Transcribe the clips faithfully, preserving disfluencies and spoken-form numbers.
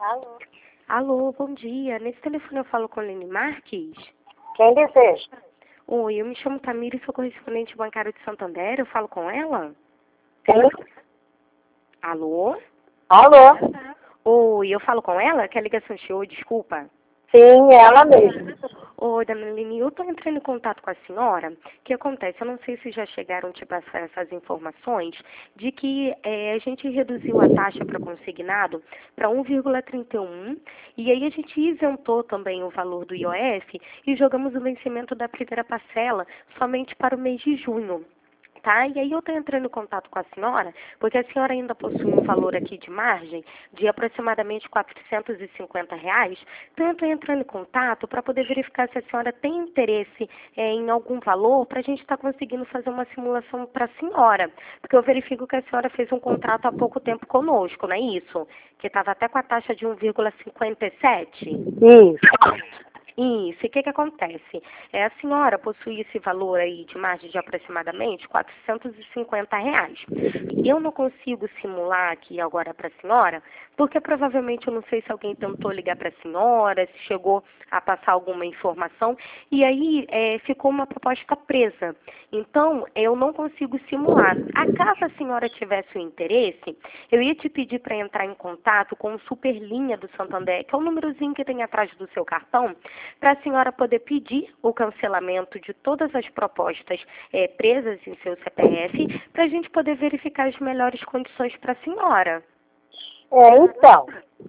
Alô? Alô, bom dia. Nesse telefone eu falo com a Lene Marques? Quem deseja? Oi, eu me chamo Tamira e sou correspondente bancário de Santander. Eu falo com ela? Sim. Alô? Alô? Oi, eu falo com ela? Que a ligação chegou, desculpa. Sim, ela mesma. Oi, dona Lene, eu estou entrando em contato com a senhora. O que acontece? Eu não sei se já chegaram a te passar essas informações de que é, a gente reduziu a taxa para consignado para um vírgula trinta e um e aí a gente isentou também o valor do I O F e jogamos o vencimento da primeira parcela somente para o mês de junho. Tá? E aí eu estou entrando em contato com a senhora, porque a senhora ainda possui um valor aqui de margem de aproximadamente quatrocentos e cinquenta reais. Então eu estou entrando em contato para poder verificar se a senhora tem interesse é, em algum valor para a gente estar conseguindo fazer uma simulação para a senhora. Porque eu verifico que a senhora fez um contrato há pouco tempo conosco, não é isso? Que estava até com a taxa de um vírgula cinquenta e sete. Isso. Isso, e o que que acontece? É, a senhora possui esse valor aí de margem de aproximadamente quatrocentos e cinquenta reais. Eu não consigo simular aqui agora para a senhora, porque provavelmente eu não sei se alguém tentou ligar para a senhora, se chegou a passar alguma informação, e aí é, ficou uma proposta presa. Então, eu não consigo simular. Acaso a senhora tivesse o interesse, eu ia te pedir para entrar em contato com o Superlinha do Santander, que é o númerozinho que tem atrás do seu cartão, para a senhora poder pedir o cancelamento de todas as propostas é, presas em seu C P F, para a gente poder verificar as melhores condições para a senhora. É, então,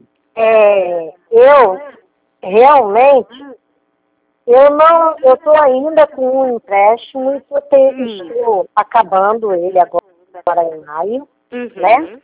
é, eu realmente, eu não, eu estou ainda com um empréstimo e eu tenho, estou acabando ele agora, agora em maio, Uhum. né?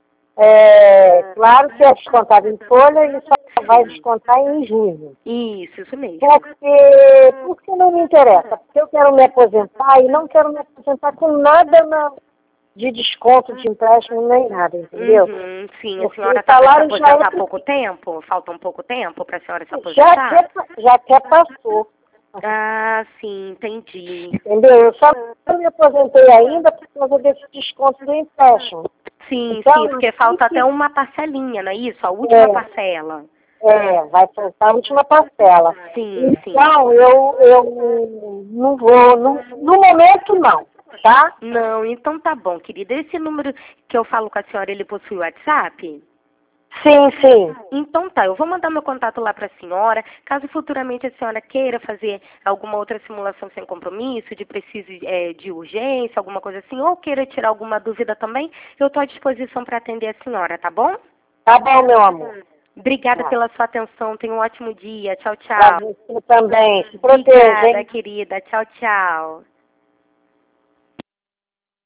É, claro que é descontado em folha, ele só vai descontar em junho. Isso, isso mesmo. Porque, porque não me interessa, porque eu quero me aposentar e não quero me aposentar com nada na, de desconto de empréstimo nem nada, entendeu? Uhum, sim, a Porque senhora o está para se salário já aposentar há é pouco tempo? Falta um pouco tempo para a senhora se já aposentar? até, já até passou, Ah, sim, entendi. entendeu? Eu só não me aposentei ainda por causa desse desconto do empréstimo. Sim, Então, sim, porque falta assim até que- uma parcelinha, não é isso? A última é, parcela. é, vai faltar a última parcela. Sim, sim. Então, eu, eu não vou, no, no momento não, tá? Não, então tá bom, querida. Esse número que eu falo com a senhora, ele possui WhatsApp? Sim, sim. Então tá, eu vou mandar meu contato lá para a senhora. Caso futuramente a senhora queira fazer alguma outra simulação sem compromisso, de preciso é, de urgência, alguma coisa assim, ou queira tirar alguma dúvida também, eu estou à disposição para atender a senhora, tá bom? Tá bom, meu amor. Obrigada Tá. pela sua atenção. Tenha um ótimo dia. Tchau, Pra tchau. você também. Se proteja, Obrigada, hein? querida. Tchau, tchau.